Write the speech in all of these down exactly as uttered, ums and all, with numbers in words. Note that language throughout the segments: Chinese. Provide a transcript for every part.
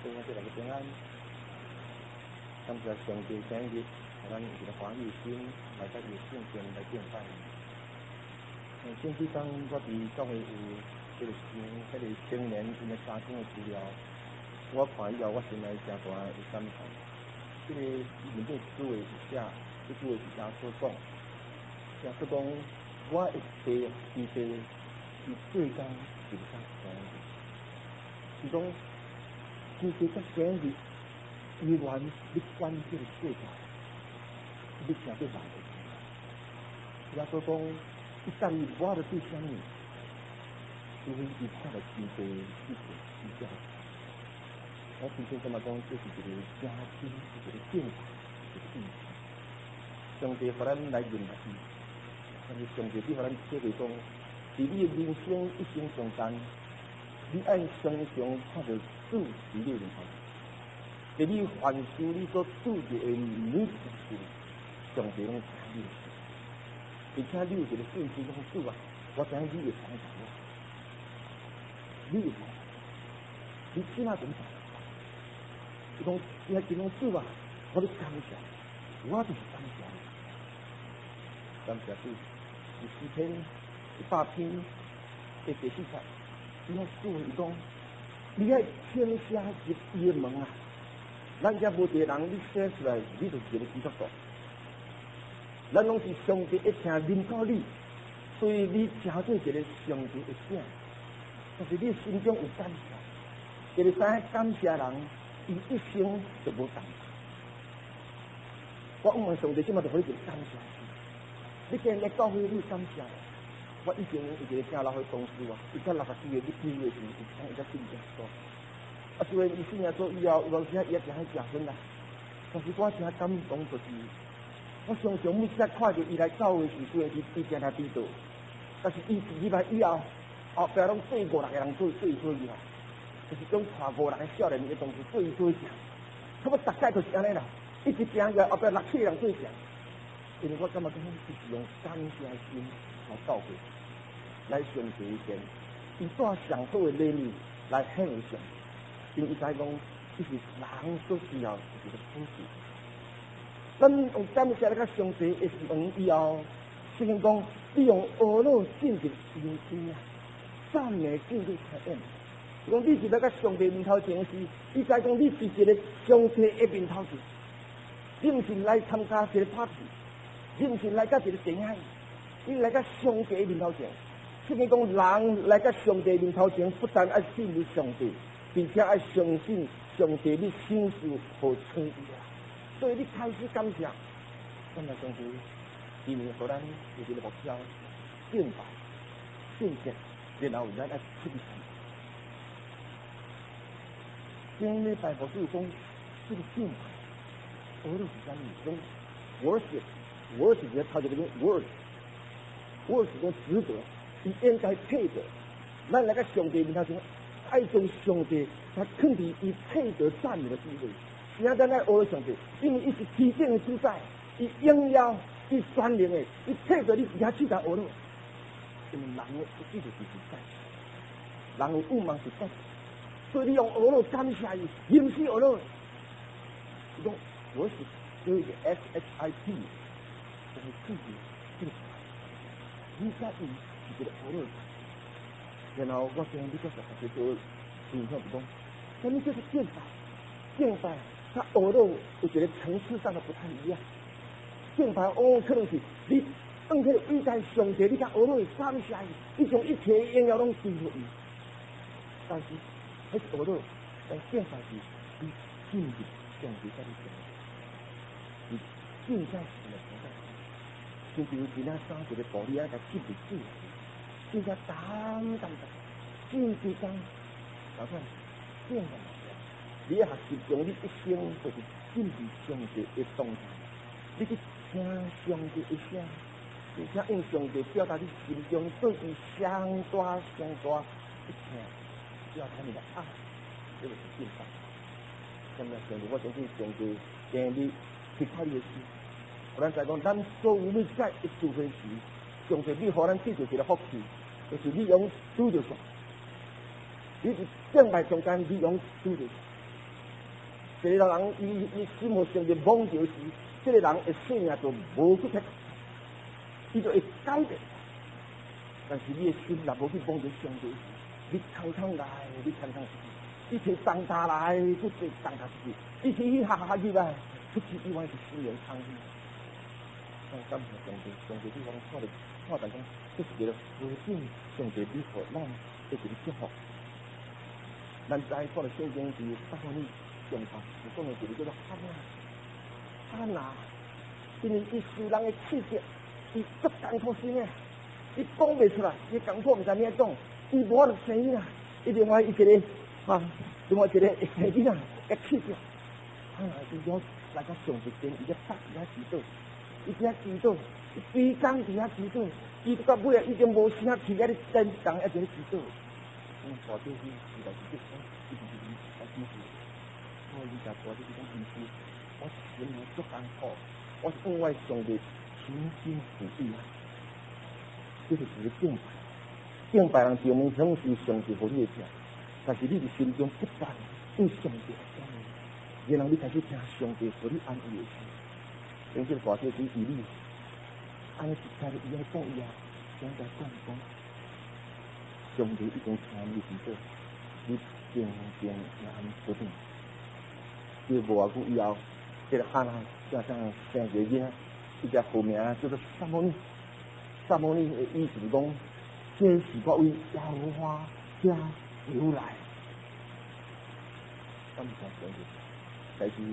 祝我这个平安。感谢上帝今日，咱有一个欢喜心来到耶圣前来敬拜。星期三我伫教会有这个听这个青年因的家庭的资料，我看以后我心内真大的感叹。这个里面思维一下，这思维是假所讲，假所讲，我一地其实是最刚是较强的，是讲其实较强的。依然你关这个世界，你听对人的。也所讲，一旦你我的对啥物，除非你看到真多一些比较。我之前怎么讲，这是一个家庭，一个建设，一个意识。上帝互咱来认识伊，但是上帝对互咱切记讲，伫你的人生一生中间，你爱常常看到主伫你面头。在你凡事你所拄着的每一件事，上帝拢知你，而且你有一个信心讲主啊，我知影你会帮助我，你会帮，你起码怎么办？伊讲，伊还讲主啊，我咧感谢，我就是感谢你，感谢主，第四篇、第八篇、第第四节，伊还主伊讲，你爱听下入伊的门啊。咱遮无一个人，你写出来，你就是一个基督徒。咱拢是上帝一听认可你，所以你成做一个上帝的子。但是你心中有感谢，就是知影感谢人，伊一生就无担。我问上帝，即马就可以做感谢。你今日教会你感谢，我以前有一个正老的同事啊，伊才六十几岁，你几岁时，伊讲伊才信耶稣。啊，虽然伊信耶稣以后，有时啊伊也真系假分啦，但是我真感动就是，我常常每次看着伊来教会时，虽然伊伊真系知道，但是伊入来以后，后壁拢对五六个人做做做以后，就是种带五六个少年的同事做做成，差不多大概就是安尼啦，一直行个后壁六七个人做成，因为我感觉讲，伊是用感谢心来教会，来上帝前，伊带上好的礼物来献给上帝。因伊知讲，这是人所需要一个福气。咱用感谢来甲上帝的恩以后，虽然讲你用恶乐进入心间啊，赞美进入开恩。讲你是来甲上帝面头前时，你知讲你是一个上帝的面头前，你毋是来参加一个 party， 你毋是来甲一个恋爱，你来甲上帝的面头前。虽然讲人来甲上帝面头前，不但爱信任上帝。并且爱相信上帝，你心事好称义啊！所以你开始感谢，感谢上帝，今年互咱有一个目标，敬拜、献祭，然后咱爱出去。今日拜佛主讲，这个敬拜，我都是讲你讲 worship，worship 在头一个讲 word，word 是讲值得，伊应该配得，咱来个上帝面头前。爱将上帝，他肯定伊配得赞美的地位。现在咱来学上帝，因为伊是天顶的主宰，伊荣耀，伊专灵的，伊配得你而家去他学了。因为人的一直是主宰，人的五忙是主宰，所以你用学了感谢伊，因是学了。这种我是有一个 S H I P， 就是自己这个，你家己是一个学了。然后我想你个实在做影响不同，那么就是敬拜，敬拜它学了有一个层次上的不太一样。敬拜哦，可能是你当去伟大上帝，你甲学了感谢伊，你将一切荣耀拢归乎伊。但是迄学了，但敬拜是你进入上帝在你身上，你敬在神的同在，就比如今仔三一个道理啊，甲进入主。现在淡淡的，就是讲，老看，这样的，你学习将你一生就是进入上帝的当中，你去听上帝一声，并且用上帝表达你心中对伊上大上大一听，表达你的爱，这个是敬拜。今日上帝，我相信上帝今日去看你的心，我咱在讲，咱所有每在一做回时。上帝，你互咱记住一个福气，就是你用拄着上，你是敬拜中间，你用拄着上， 一个人伊伊心无上的妄着时，这个人的生命就无去改，伊就会改变。但是你的心若无去妄着上帝，你空空来，你空空去，你摕重担来，你摕重担去，你嘻嘻哈哈去来，不是以外是心灵空虚。我感谢上帝，上帝对我们看到看到讲，这是一个无尽上帝俾予咱一个祝福。咱知看到圣经是答复你上法，有讲的就是叫做哈娜，哈娜，因为伊受人的刺激，伊足艰苦心的，伊讲袂出来，伊艰苦毋知安怎讲，伊无法度生囡仔，伊另外伊一个啊，另外一个会生囡仔，会刺激，哈娜伊要来到上帝前，伊要搭伊遐祈祷，伊遐祈祷，伊规工伫遐祈祷，伊到尾啊已经无声气，遐咧真动一直咧祈祷。嗯，大弟兄，实在是这种，一直一直来支持。我理解大弟兄意思，我心里足艰苦，我是向外上帝倾心付意啊。这就是一个敬拜，敬拜人表面上是上帝给你的听，但是你的心中不但对上帝的感恩，然后你开始听上帝给你安慰的心。因这个大弟兄以你，安尼一开始伊来讲以后，现在讲讲。上帝已经听你祈祷，你平平安安不定。这无偌久以后，这个哈娜加上生一个囡仔，伊只号名叫做撒母耳。撒母耳的意思是讲，这是我为耶和华家由来。感谢上帝，但是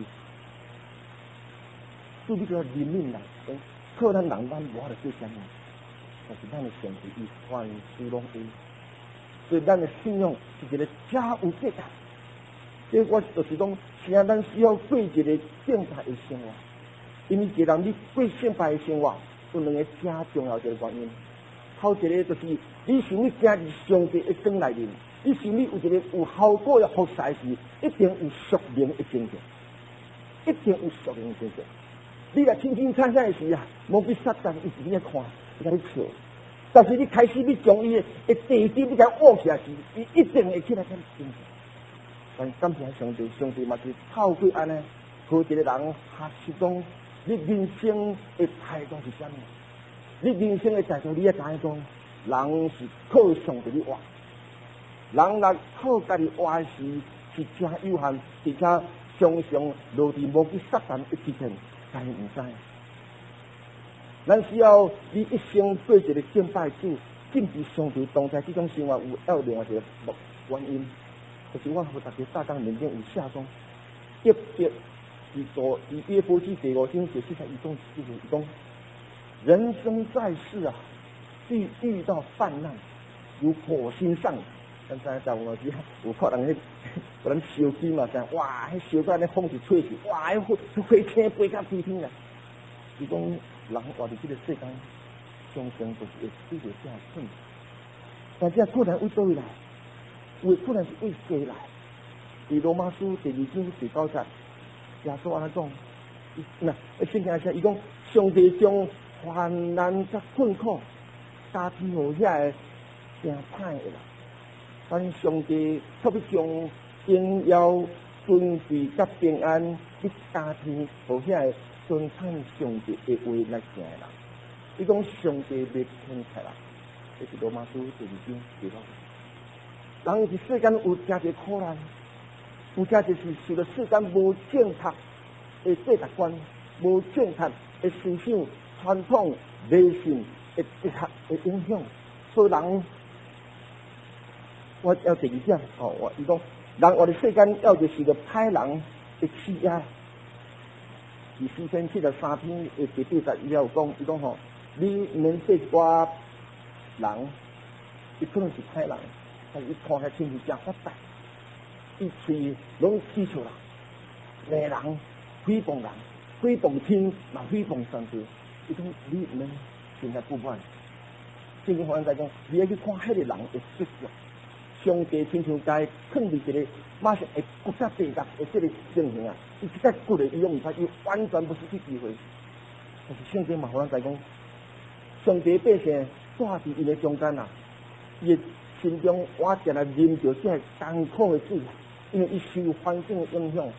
对这个人民来讲，可能人咱无法度做啥物，但是咱的上帝伊万事拢有。所以，咱的信仰是一个加有价值。所以我就是讲，现在咱需要过一个正派的生活，因为一个人你过正派的生活，有两个正重要一个原因。头一个就是你想你行入上帝的光内面，你想你有一个有效果的服侍时，一定有属灵的精神，一定有属灵的精神。你若清清惨惨的时啊，无比撒旦一直咧看，伊甲你笑。但是你开始你将伊的地基你甲握起来时，伊一定会起来跟精神。但感谢上帝，上帝嘛是透过安尼，和一个人学习讲，你人生的态度是啥物？你人生的态度，你要知影讲，人是靠上帝去活，人若靠家己活时是真有限，而且常常落伫无去撒旦一支片，但是唔知。咱需要你一生过一个敬拜主、敬拜上帝同在这种生活，有要另外一个原因，就是我和大家大纲里面有写讲，特别是说以约伯记第五章第四十一章，就是讲，人生在世啊，遇遇到泛滥，如火星上。咱知在有时有看人迄，有人烧金嘛，讲哇，迄烧到那风是吹去，哇，迄火飞天飞到飞天啦，是讲。人活伫这个世间，常常就是会遇到这样困难，但这困难为倒位来？为困难是为谁来？伫罗马书第二章第九节，耶稣安尼讲，那圣经上伊讲，上帝将患难甲困苦加添互遐个真歹个人，但上帝特别将荣耀、尊贵甲平安，去加添互遐个。尊称上帝的话来行的人，伊讲上帝未偏袒人，这是罗马书第二章第六节。人伫世间有真侪苦难，有真侪是受到世间无正确的价值观、无正确的思想、传统迷信的一合的影响，所以人，我要第二点哦，我伊讲人活伫世间要就是个歹人的欺压。第四篇七十三篇的第八节，伊有讲，伊讲吼，你面对一寡人，伊可能是歹人，但是伊看起来亲是真发达，伊嘴拢起出来，骂人、诽谤人、诽谤天，嘛诽谤上帝，伊讲你唔免现在不满。圣经好像在讲，你要去看迄个人的结局。上帝亲像该放伫一个马上会国家帝国的这个情形啊，伊一个骨的伊用唔出，伊完全不失去机会。但是圣经嘛，好像在讲，上帝百姓住伫伊的中间啊，伊的心中我定来忍着这艰苦的水，因为伊受环境的影响，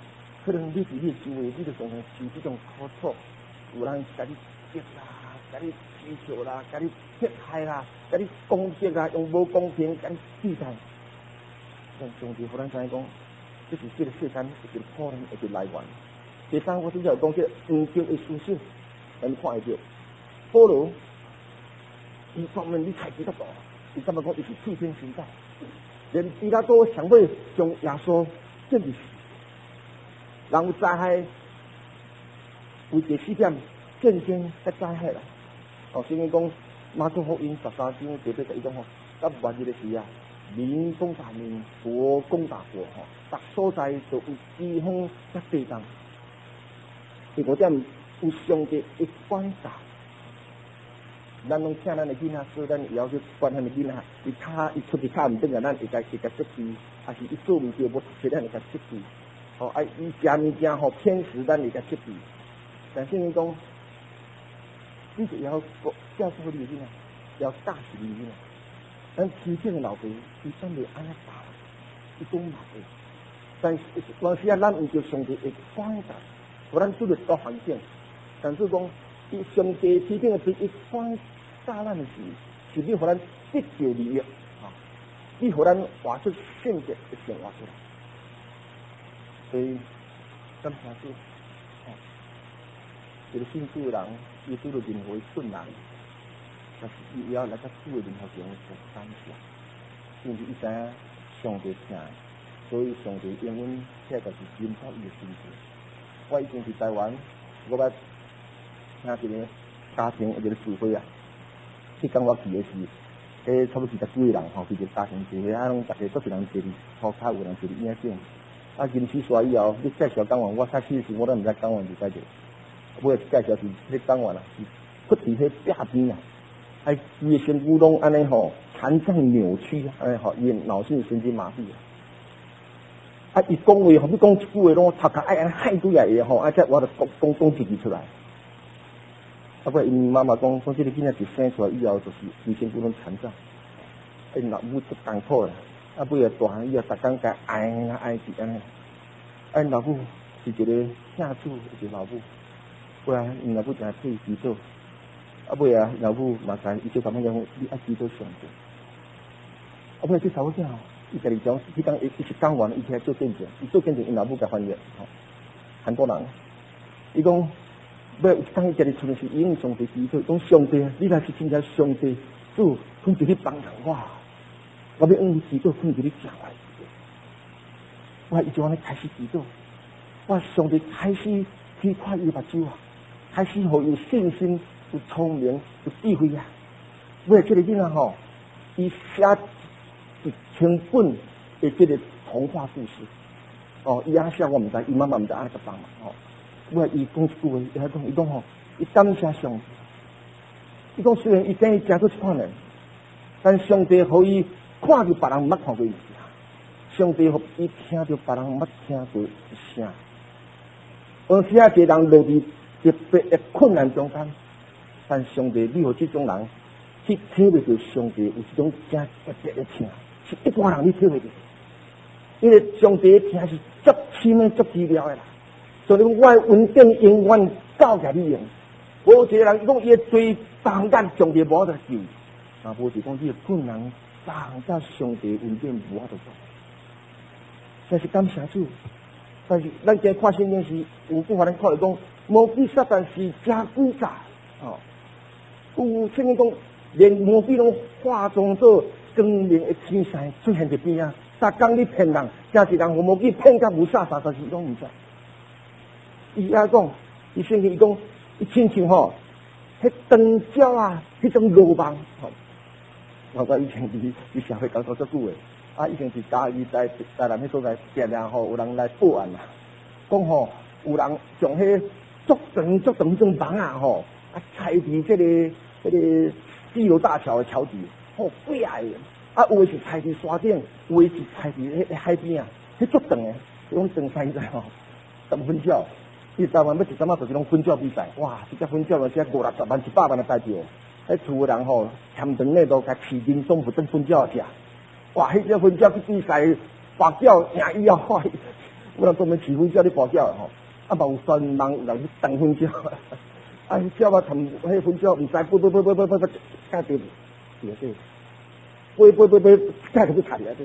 可能你伫你周围，你就常常受这种苦楚，有人甲你激啦，甲你取笑啦，甲你迫害啦，甲你攻击啦，用无公平甲你对待。但上帝互咱知影讲，这是这个世间一个可能一个来源。第三，我只要讲这黄金的思想，咱看会到保罗，伊专门你采取得到，伊怎么讲？伊是替天行道，连比拉多想要将耶稣建立死，人有灾害，为第四点见证甲灾害啦。哦，圣经讲马可福音十三章第八十一讲吼，到末日的时啊，民攻打民，国攻打国吼，逐所在都有饥荒甲地震。第五点有上帝的管教，咱拢请咱的囡仔，所以咱也要去管咱的囡仔。伊卡伊出去卡唔对啊，咱会甲会甲责备；还是伊做唔对，无读书，咱会甲责备。哦，啊，伊食物件吼偏食，咱会甲责备。但圣经讲，你就要教出你的囡仔，要教识你的囡仔。咱天顶的老爸，伊真袂安尼教，伊讲嘛会。但是有时啊，咱毋着上帝的管教。互咱拄着大环境，但是讲，伊上帝天顶的对伊管教咱的事，是你互咱得着利益，啊，你互咱活出圣洁的生活出来。所以，感谢主，哦，一个信主的人，伊拄着任何的困难，但是伊也要来甲主的任何前做感谢，因为伊知影上帝听，所以上帝永远这就是引导伊的心智。我以前伫台湾，我捌听一个家庭一个聚会啊。迄天我去的是，迄差不多二十几个人吼，去一个家庭聚会，啊，拢大家都是人坐伫涂骹，有人坐伫椅顶。啊，因此说以后，你介绍讲完，我开始时我都毋知讲完是介绍。尾介绍是迄讲完啦，是屈伫迄壁边啊，啊，伊的身躯拢安尼吼，残障扭曲，安尼吼，伊脑性神经麻痹。啊！伊讲话，吼，你讲一句话，拢头壳爱安害对来个吼，啊！则我就讲讲讲一句出来。啊，不，因妈妈讲，讲这个囡仔一生出来以后，就是全身骨拢残障，因老母足艰苦啦。啊，尾啊大汉以后，逐工甲爱啊爱是安尼。啊，因老母是一个姓主，一个老母。尾啊，因老母诚替伊祈祷。啊，尾啊，老母嘛知，伊就咁样讲，你爱祈祷上帝。啊，尾这查某囝吼。伊家己讲，迄讲伊伊是讲完，伊起来做见证，伊做见证，因老母甲翻译，吼，很多人。伊讲，要有一当伊家己出的是应上帝祈祷，讲上帝，你若是真正上帝，主肯伫你帮助我，我要用祈祷肯伫你讲来。我伊就安尼开始祈祷，我上帝开始去看伊目睭啊，开始互有信心、有聪明、有智慧啊。为这个囡仔吼，伊写。一千本的这个童话故事，哦，伊阿写我唔知，伊妈妈唔知安尼个帮忙，哦，我伊讲一句话，伊讲伊讲吼，伊感谢上帝，伊讲虽然伊等于真做一款人，但上帝互伊看到别人毋捌看过伊，上帝互伊听到别人毋捌听过一声，而且一个人落伫特别的困难中间，但上帝你互这种人去体会到上帝有一种真特别的听。是一般人你体会到，因为上帝的听是足深的、足治疗的啦。所以我的稳定永远交给你用。无一个人讲伊对当间上帝无得救，啊，无是讲伊的困难当间上帝稳定无得做。但是感谢主，但是咱今看圣经时，有部分人看到讲，魔鬼撒旦是真狡诈哦。有圣经讲，连魔鬼拢化妆做。光明的天使出现伫边啊！逐工你骗人，真是人互魔鬼骗甲无煞煞，但是拢毋知。伊遐讲，伊圣经伊讲，伊亲像吼，迄灯鸟啊，迄种罗网吼。我讲以前伫伫社会工作足久诶，啊，以前是嘉义在在南迄所在，常常吼有人来报案啦，讲吼有人将迄足长足长种网啊吼，啊踩伫这个这个基隆大桥的桥底。好贵啊！啊，有的是踩伫山顶，有的是踩伫迄海边啊，迄足长诶，种长山在吼，十分鸟。伊台湾要一阵啊，就是拢分鸟比赛，哇！一只分鸟就是五六十万、一百万的代表。迄厝的人吼，牵长咧都甲饲人总负责分鸟食。哇！迄只分鸟去比赛，白鸟赢以后，哇！ 不然都没起婚叫你保教吼，啊，嘛有专人有人去当婚教，啊，叫我谈迄婚教，唔知背背背背背背背，加对，对对，背背背背，加个去睇下对。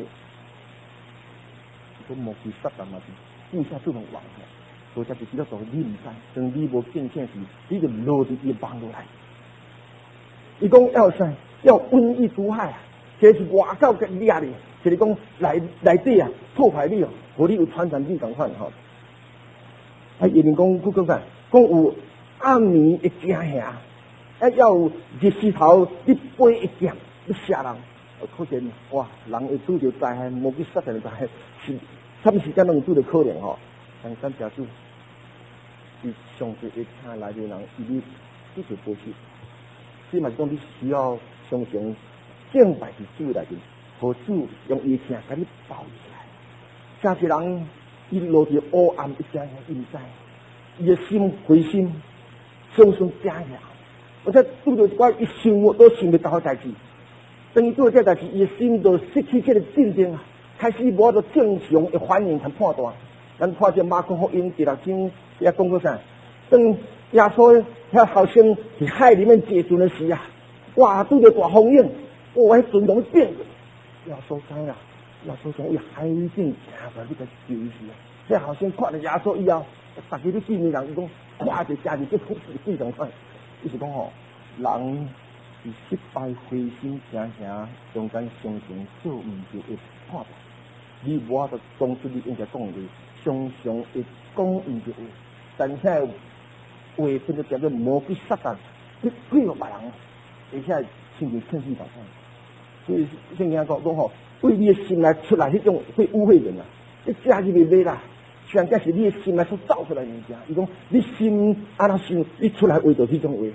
都莫去杀人嘛是，布下这种网吼，所以才是比较做你唔知，等你无变现时，你就落伫伊网落来。伊讲要啥？要瘟疫毒害啊！这是外口嘅掠哩，就是讲内内底啊破坏你哦，互你有传染病共款吼。啊，有人讲佫讲啥？讲有暗暝会惊吓，啊要有日时头你飞一剑，你杀人。可能哇，人会拄着灾害，无去杀人灾害，是什么时间拢拄着可能吼。但感谢主，是上帝会请来的人，伊你拄着保守。即嘛是讲你需要常常敬拜伫主内面，互主用伊声甲你包起来。真是人伊落伫黑暗一声伊毋知，伊的心灰心，常常惊吓。或者拄着一寡伊想我都想袂到的代志。等于做这代志，伊心就失去这个镇定啊，开始无法度正常的反应和判断。咱看这马可福音第六章也讲过啥？当耶稣遐好像伫海里面解船的时啊，哇，拄着大风涌，哇，迄船拢变。耶稣知啊，耶稣从伊海顶行过来，你个救伊啊！这好像看到耶稣以后，大家咧见面人伊讲，看着家己这苦事非常快，伊是讲吼，人。是失败、灰心、惊吓，中间相信做唔对的判断，你无法度讲出你应该讲的，常常会讲唔对的，但遐话分得叫做魔鬼撒旦，你配合别人，而且心里趁机打算。所以圣经讲讲吼，为你的心来出来，迄种会污秽人啊，你家己袂歹啦。上加是你的心来所造出来的物件，伊讲你心安那想，你出来话就迄种话。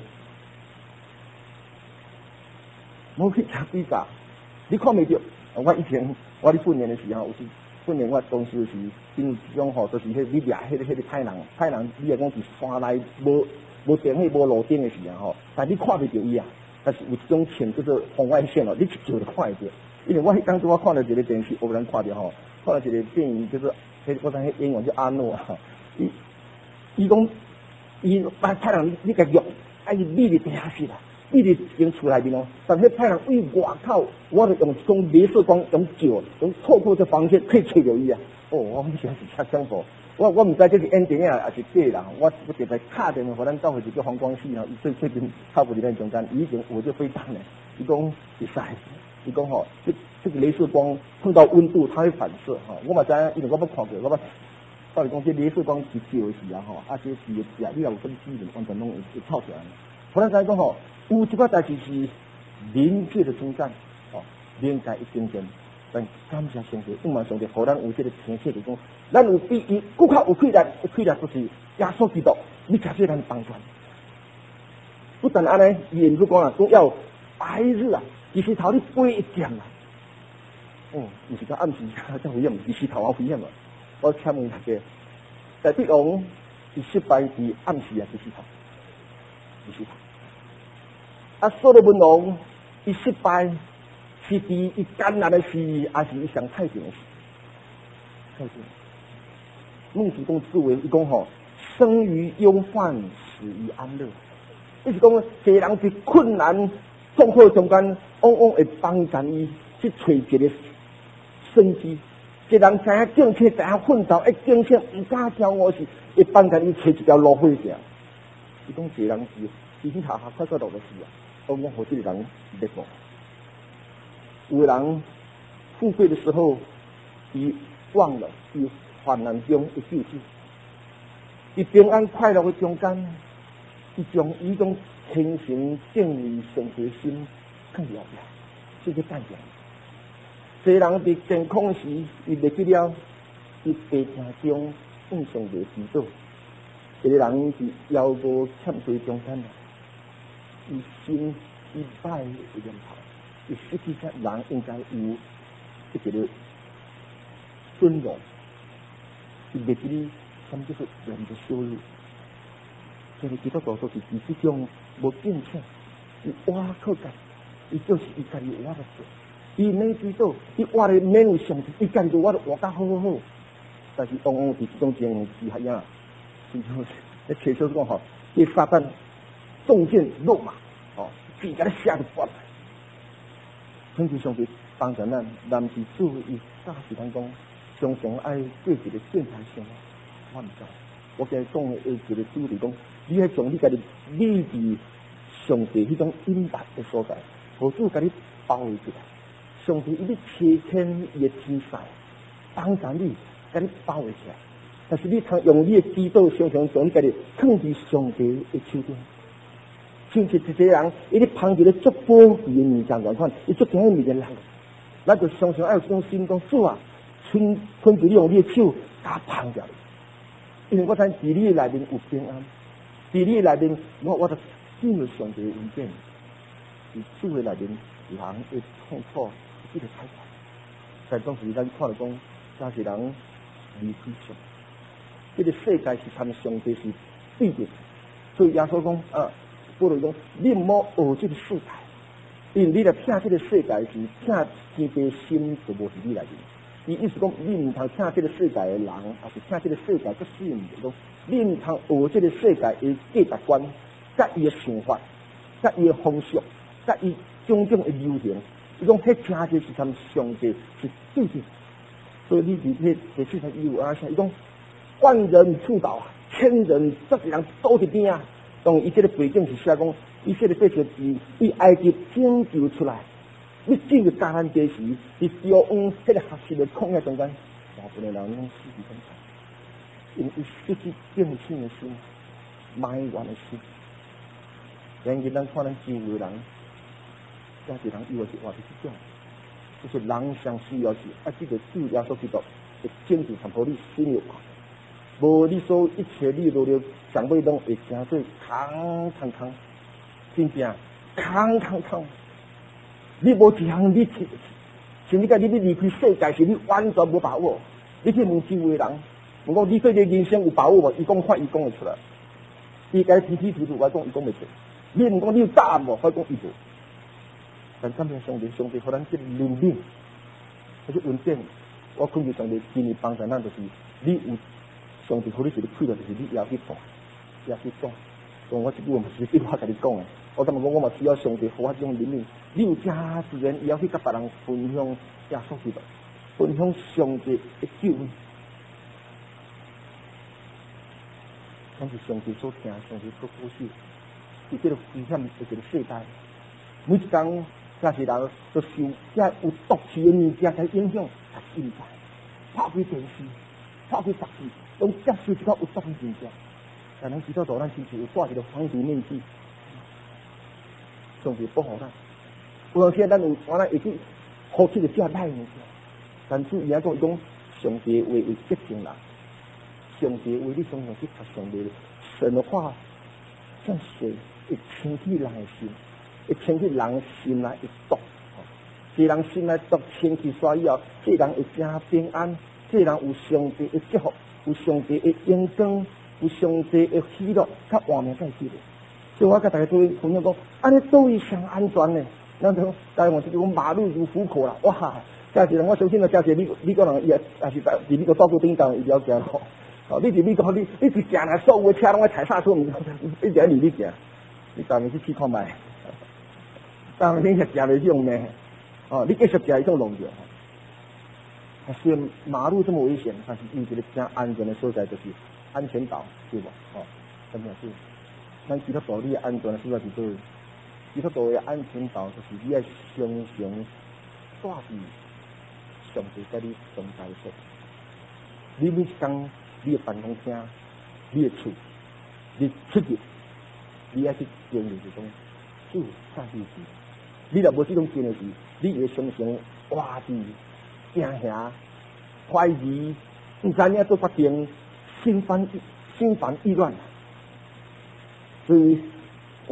我去查比较，你看未着？我以前我咧训练的时候，有时训练我同事是因为这种吼，就是迄你掠迄个迄个歹人，歹人你若讲是山内无无电火无路灯的时候吼，但你看未着伊啊，但是有一种线叫做红外线哦，你一照就看会着。因为我迄当初我看到一个电视，偶然看到吼，看到一个电影叫做迄我睇迄演员叫阿诺啊，伊伊讲伊把歹人你甲用，啊伊秘密地下室啦。伊伫间厝内面哦，但迄派人为外口，我就用一种镭射光，用照，用透过这房间可以找到伊啊。哦，我以前是瞎想过，我我唔知这是演电影还是假啦。我我直接打电话互咱教会一个黄光熙吼，伊最最近靠伫咱中间，伊已经我就飞弹咧。伊讲会使，伊讲吼，这这个镭射光碰到温度，它会反射哈。我嘛知影，因为我捌看过，我捌到底讲这镭射光是照的时啊吼，啊这是的啊，你若有分机完全拢会会透出来。后来再讲吼。有一个代志是灵界的征战，哦，灵界一经验，但感谢上帝，因为上帝互咱有这个天赐，就讲，咱有比伊更较有气力，气力就是耶稣基督，你才是咱帮助。不但安尼，伊唔是讲啊，讲要白日啊，其实头你飞一点啦，哦，毋是讲暗时才危险，其实头啊危险啊。我请问大家，大帝王是失败伫暗时啊，其实头，其实头。啊，所罗门王伊失败是伫伊艰难的事，还是伊上太平的事？太平。孟子讲智慧，伊讲吼，生于忧患，死于安乐。意思讲，一个人伫困难痛苦中间，往往会帮助伊去找一个生机。一个人知影正确，知影奋斗，一正确唔敢挑我是，会帮助伊找一条路回去。伊讲，一个人是嘻嘻哈哈、快快乐乐的事啊。往往和这个人在讲，有的人富贵的时候，伊忘了，伊患难中一救主，伊平安快乐的中间，伊将伊种虔诚敬畏上帝心更了了，这个干讲。这人伫健康时，伊袂记了，伊病痛中应上帝指导；这个人伫腰部欠税中间。伊心伊歹一点头，伊实际上人应该有一个尊荣，伊袂记哩，什么叫做人的羞辱？所以基督徒都是以这种无敬虔，伊挖靠家，伊就是伊家己挖得做，伊没知道，伊挖的免有上帝，伊家己就挖得挖得好好好， 但是往往伫这种情形之下，就是咧切说讲吼，这撒旦重剑落马，吼，直甲你写就关来。恳求上帝帮助咱，男士主伊假是咱讲常常爱过一个正常生活，我毋知。我今日讲的一个主题讲，你迄从你家己理智上帝迄种隐密的所在，何主甲你包围起来？上帝一直切天伊的天使，帮助你，甲你包围起来。但是你通用你的祈祷，常常将你家己放伫上帝的手中。像是一个人，伊咧捧一个足宝贵的物件原款，伊足惊迄物件人，咱就常常爱有这种心讲，主啊，困困住你用你的手甲捧掉。因为我知伫你内面有平安，伫你内面，我我就进入上帝的恩典，伫主的内面，人会痛苦，这个太快。但当时咱看到讲，假是人离开上，这个世界是他们上帝是对的，所以耶稣讲啊。保罗讲，你唔好学这个世界，因为你来听这个世界是听天地心就无伫你内面。伊意思讲，你唔通听这个世界的人，还是听这个世界个事物，讲你唔通学这个世界的价值观，甲伊的想法，甲伊的方式，甲伊种种的流行。伊讲，迄听这是他们上帝是对的。所以你伫迄第四条义务啊，伊讲，万人触倒，千人这个人都伫边啊。当伊这个背景是写讲，伊这个这个字，伊埃及拯救出来，你进入迦南地时，伫中央迄个核心的旷野中间，大部分的人拢死伫中间，因为伊失去敬信的心，埋怨的心。因为咱看咱周围人，也是人以为是活伫这种，就是人上需要是啊，这个主耶稣基督的拯救同互你心有。无你所一切你努力，上尾拢会成做空空空，真正空空空。你无一项你去，像你甲你你离开世界时，你完全无把握。你去问周围人，问讲你对你人生有把握无？伊讲看伊讲会出来。伊甲你提提提提，我讲伊讲袂出。你问讲你有答案无？我讲伊无。但感谢上帝，上帝互咱这灵敏，而且稳定。我恳求上帝今日帮助咱，就是你有。上帝互你一个气度，就是你也去讲，也去讲。讲我一句话，是对我甲你讲的。我感觉讲我嘛需要上帝互我这种灵敏。你有真自然，也要去甲别人分享耶稣基督，分享上帝的救恩。咱是上帝所听，上帝所保守。伫这个危险的一个世界，每一天假是人都受遮有毒气的物件来影响，才现在拍开电视，拍开杂志。拢接受一个有毒的现象，但咱知道到咱身上有挂一个防毒面具，上帝保护咱。有时咱有我咱会去呼吸着遮歹物件，但是伊讲伊讲上帝话为洁净人，上帝话你常常去读上帝神的话，像水会清去人的心，会清去人的心内的毒。这人心内毒清去煞以后，这人会真平安，这人有上帝的祝福。有上帝的阳光，有上帝的喜乐，较完美在起的。所以我甲大家做分享讲，安尼倒位上安全呢？咱讲台湾这个马路如虎口啦，哇！假是人我相信啊，假是美美国人也也是在美国道路顶当伊了解咯。哦，你伫美国你你是行来所有车拢爱踩刹车，一点你你行，你当面去试看卖，当面去行来这种呢？哦，你继续行一种路线。虽然马路这么危险，但是有一个真安全的所在，就是安全岛，对吧？哦，真的是。咱其他道理安全的所在是做，其他道的安全岛就是你要常常挂住上帝甲你同在说。你每天你的办公厅，你的厝，你出入，你要去经历这种主上帝事。你若无这种经历时，你会常常挂住。惊吓、怀疑，唔知影做决定，心烦心烦意乱。所以，我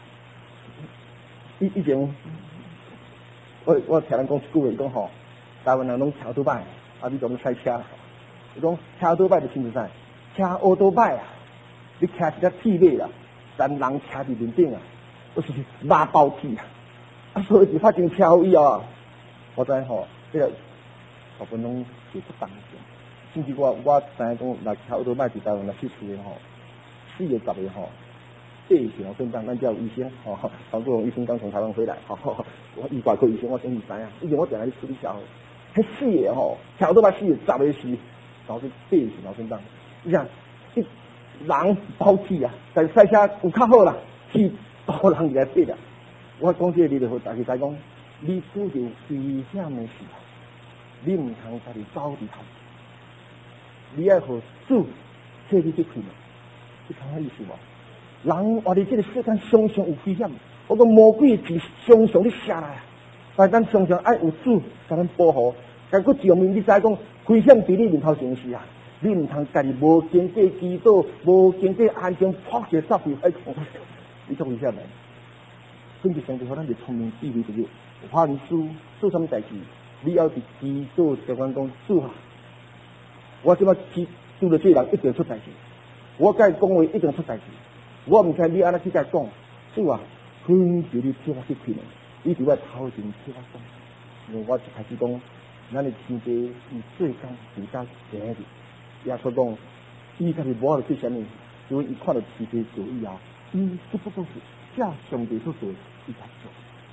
以以前，我我听人讲一句话，讲吼，台湾人拢车多摆，啊，你怎么赛车？伊讲车多摆就清楚噻，车乌多摆啊，你骑一只铁马啦，但人骑伫面顶啊，都是拉包铁啊，啊，所以就发生车祸以后啊，我知吼，这个。大部分拢是不当心， 甚至我我知影讲，若头多摆伫台湾若去世吼，四月十个吼，八月前后便当，咱才有医生吼，黄国荣医生刚从台湾回来，吼，我医外科医生我先去知影，以前我定来去处理消化，迄四月吼，头多摆四月十个时，然后是八月前后便当，你看，一人包气啊，但是赛车有较好啦，气多人来爬啦。我讲这个你就好，大家知讲，你拄着危险的时候，你唔通家己走伫头，你要互主替你去开门，你看我意思无？人活伫这个世间常常有危险，我讲魔鬼是常常咧下来，但咱常常爱有主甲咱保护。但佫证明你知讲危险伫你面头前时啊，你唔通家己无经过祈祷，无经过安静扑下杀去爱讲，你做危险的。根据上帝，互咱就聪明智慧这个凡事做什么代志，你要伫祈祷就讲讲主啊，我即摆去拄着这人一定出代志，我甲伊讲话一定出代志，我唔知你安怎去甲伊讲，主啊，恳求你替我去开门，你伫我头前替我讲，因为我一开始讲，咱的天父伊最刚就到第一日，耶稣讲，伊家己无法度做啥物，因为伊看到天父做以后，伊只不过是照上帝所做，伊才做。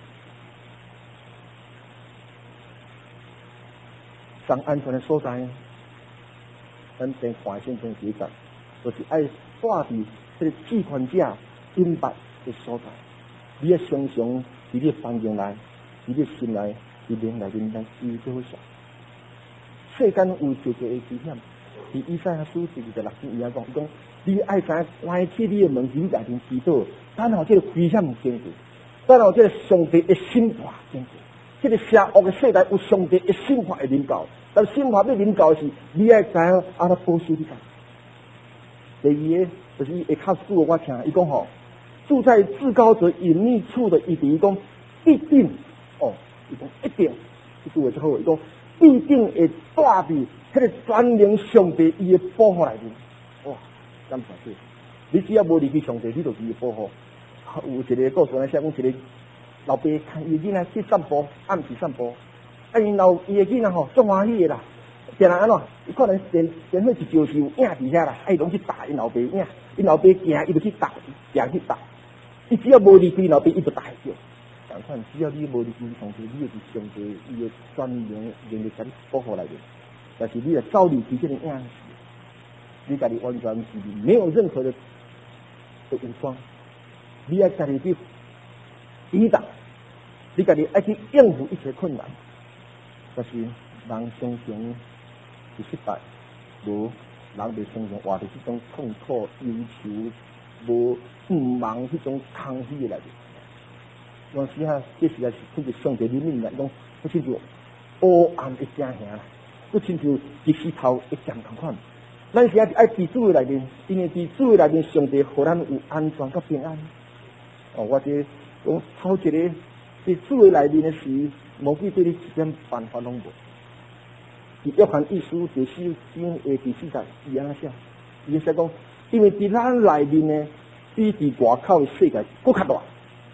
上安全的所在，咱先看先从几个，就是爱带伫这个寄款者隐密的所在，你要常常伫你的环境内，伫你的心内，伫灵内面，咱伊就会想。世间有一个的危险，伫以赛亚书第二十六章伊安讲，伊讲你爱知关起你的门，伫你内面祈祷，等候这个危险经过，等候这个上帝的审判经过。这个邪恶的世代有上帝的审判会临到，但审判要临到的是，你爱知影安怎保守你家。第二个就是伊会较久我听，伊讲吼，住在至高者隐秘处的伊伊讲必定哦，伊讲一定，伊句话最好，伊讲必定会带伫迄个全能上帝伊的保护内面。哇，感谢主！你只要无离开上帝，你就是伊的保护。有一个故事来写讲，一个老爸看伊囡仔去散步，暗时散步，啊，因老伊的囡仔吼足欢喜的啦，定然安怎？伊可能电电火一照是有影伫遐啦，啊，伊拢去打因老爸影，因老爸行伊就去打，行去打，伊只要无离开老爸，伊就打叫。相反，只要你无离开上帝，你就是上帝伊的专门用力甲你保护内面。但是你若走离开这个影，你家己完全是没有任何的的武装，你要家己去抵挡。你家己爱去应付一切困难，但是人常常是失败，无人袂常常活伫这种痛苦、忧愁、无不忙迄种空虚的内面。有时啊，这实在是甚至上帝里面来讲，好亲像黑暗的正兄啦，好亲像日石头的剑同款。咱是爱爱伫主的内面，因为伫主的内面，上帝互咱有安全甲平安。哦，我这讲头一个。伫主的内面的时，魔鬼对你一点办法拢无。伫约翰一书第四章的第四节，伊安怎写？伊说讲，因为伫咱内面呢，比伫外口的世界搁较大，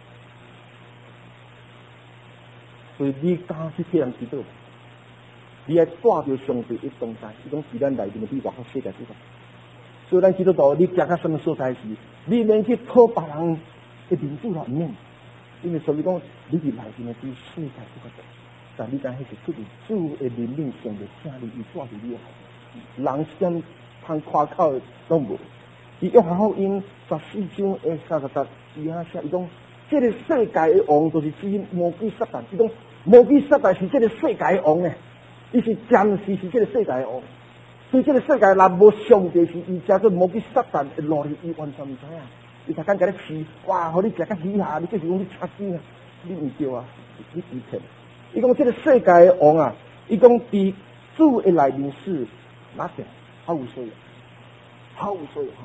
所以你敢去替人祈祷，你要带着上帝的同在，伊讲伫咱内面的比外口世界更大。所以咱基督徒，你行到什么所在时，你免去讨别人的面子啦，唔免。因为所以讲，你伫内面的比世界更大，但你知迄是出于主的灵命上的圣灵，伊带伫你的内，人先通夸口的拢无。伊约翰福音十四章的三十节，伊安写，伊讲，这个世界的王就是指魔鬼撒旦。伊讲，魔鬼撒旦是这个世界的王呢，伊是暂时是这个世界的王。所以这个世界若无上帝是伊加做魔鬼撒旦的路，伊完全唔知影。伊才敢甲你吃，哇！互你食甲厉害，你这是讲你差钱啊？你唔对啊，你欺骗。伊讲这个世界的王啊，伊讲伫主的内面是哪点？毫无所有，毫无所有哈。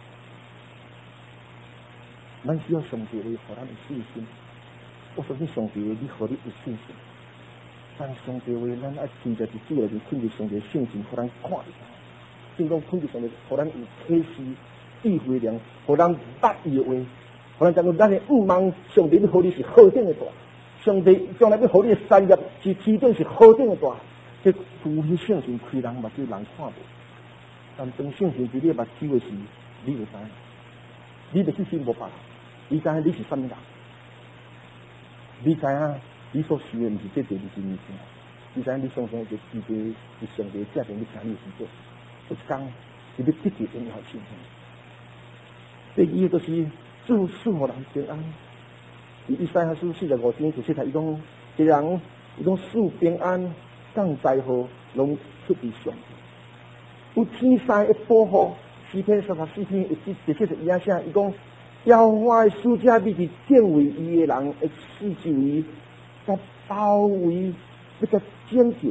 咱需要上帝的，互咱有信心。我相信上帝的，你互你有信心。但上帝话，咱爱凭着伫主内面，凭着上帝的信心，互咱看得到。所以讲，凭着上帝，互咱有启示。智慧量，互人捌伊的话，互人知道咱的毋望上帝要互你是何等的大，上帝将来要互你的产业是天顶是何等的大， 这除迄圣神开人目睭，人看无。但当圣神伫你目睭的时，你就知，你就去信无别人，你知影你是什么人，你知影你所需的毋是这第二件物件，你知影你相信一个世界是上帝借定你听你的时候，有一天你要得到永远幸福。第二个就是祝赐互人平安。以赛亚书四十五章就七节，伊讲，一人伊讲赐平安、降灾祸，拢出自上帝。有天使的保护，诗篇三十四篇一第七十一写，伊讲，耶和华的使者必是敬畏伊的人，会施救伊，甲包围，那个拯救。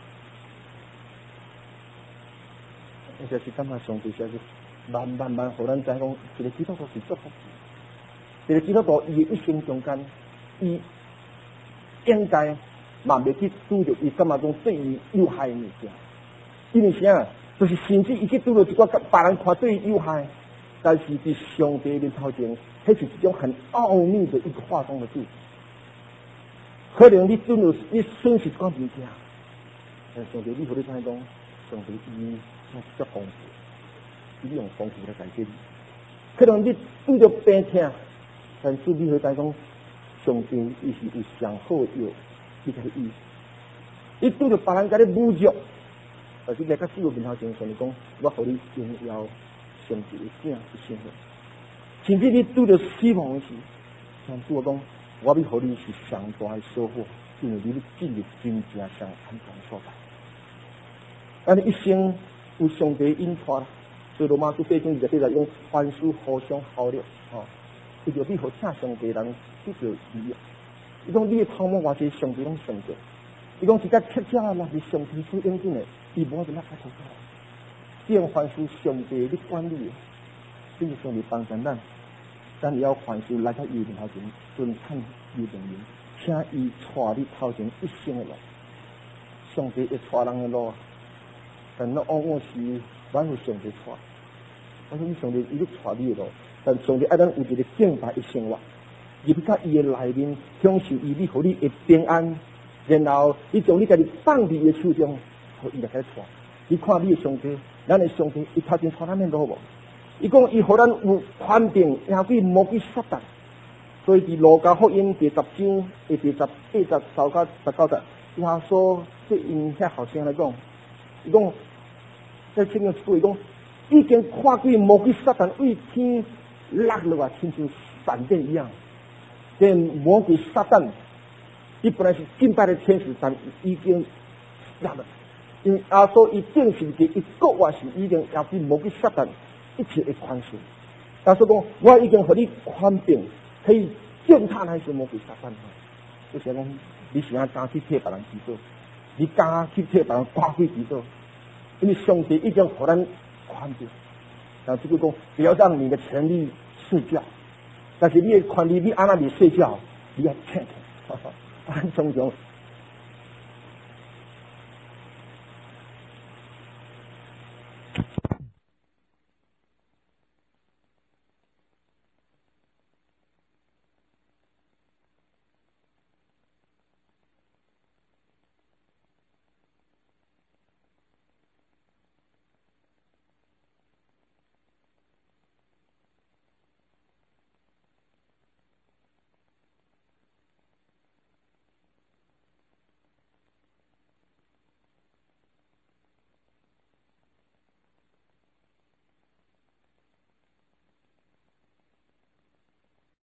我就是感觉上帝就是万万万，互咱知讲，一个基督徒是祝福。一个基督徒伊的一生中间，伊应该嘛袂去拄着伊感觉讲对伊有害的物件，因为啥？就是甚至伊去拄着一寡别人看对伊有害，但是伫上帝面头前，迄是一种很奥秘的一个化中的度。可能你拄着你损失一寡物件，但上帝你互你知讲，上帝伊足丰富，伊用丰富来解决你。可能你拄着病痛。但是你去讲讲，上帝伊是有上好药，伊甲你医。你拄着别人甲你侮辱，但是来到主面头前，上帝讲，我互你荣耀上帝的正一生活。甚至你拄着死亡的时，上主讲，我要互你是上大的收获，因为你进入真正上安全的所在。咱一生有上帝引带，所以罗马书八章二十八节讲，凡事互相效力，哦。伊就比互请上帝人比较需要。伊讲你的头毛偌济，上帝拢算过。伊讲一个乞食若是上帝所应准的，伊无就拉较出来。这样凡事上帝你管理的，这是上帝帮助咱。咱要凡事来到伊面头前，尊称伊名名，请伊带你头前一生的路。上帝会带人的路，但那往往是阮有上帝带。我说你上帝伊咧带你的路。但上帝爱咱有一个敬拜的生活，入到伊的内面，享受伊你互你的平安，然后伊将你家己放伫伊的手中，互伊来开带。你看你的上帝，咱的上帝，伊头前带咱的路无？伊讲伊互咱有权柄，赢过魔鬼撒旦。所以伫路加福音第十章的第十八十到到十九节，耶稣对因遐后生来讲，伊讲在前面一句，伊讲已经看过魔鬼撒旦为天。落落啊，亲像闪电一样。这魔鬼撒旦，伊本来是敬拜的天使，但已经落了。因为阿稣伊定是嘅，伊国外是已经也比魔鬼撒旦一切的宽恕。阿稣讲，我已经和你宽饼，可以践踏那些魔鬼撒旦。就是讲，你是安敢去替别人祈祷？你敢去替别人挂鬼祈祷？因为上帝已经和咱宽饼。然后这个讲，不要让你的权利睡觉，但是你的权利，你安那里睡觉，你要劝他，哈哈，安从容